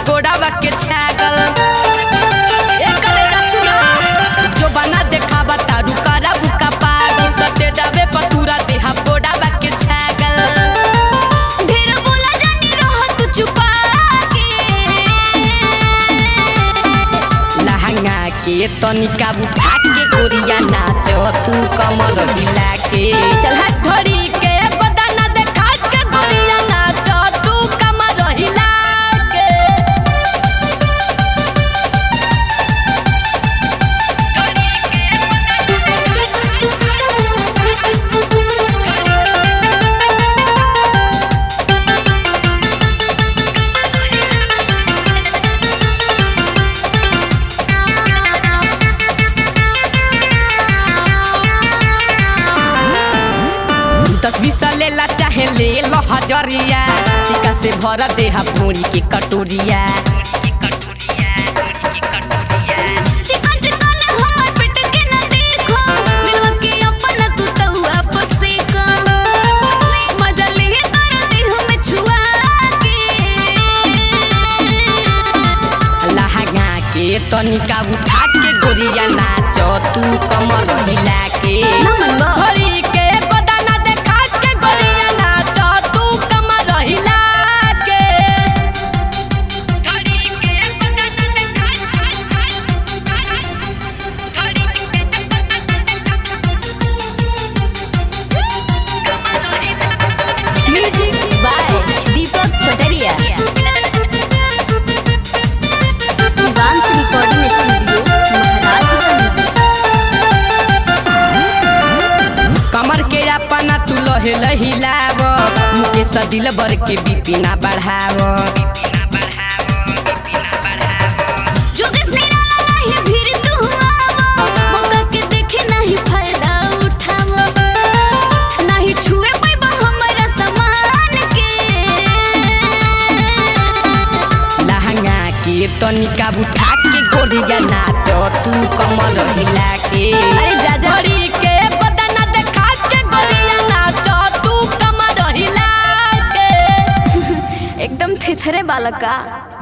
गोड़ावा के छागल जो बना देखावा तारू करा बुका पागल सटे डबे पतूरा देहा गोड़ावा के छागल ढेर बोला जानी रह तू चुपा के लहंगा के तनिका उठा के गोरिया नाचो तू कमर हिला के चल हाथ धरी के गोदाना देखा के गोरिया नाचो तू कमर हिला के तस्वीर लेला चाहे ले लो हजरिया सिक्का से भर देहा पूरी के कटोरिया चिकन चिकन हमर पेट के न देखो दिलवा के अपन तू तो आपस का मजा ले कर देह में छुआ के लहंगा के तनिका उठा के गोरिया नाचो तू कमर हिला के घड़ी के अपना तू लहे हिलाव मुकेश दिल बर के बीपी ना बढ़ाव जोगेश निराला नहीं भीड़ तू आवा मौका के देखे नहीं फायदा उठाव नहीं छुए पैबा हमरा सामान के लहंगा के तनिका उठा के गोरिया नाचो तू कमर हिला के अरे जा झड़ी के गोदाना देखा के गोरिया नाचो तू कमर हिला के एकदम थेथरे बालका।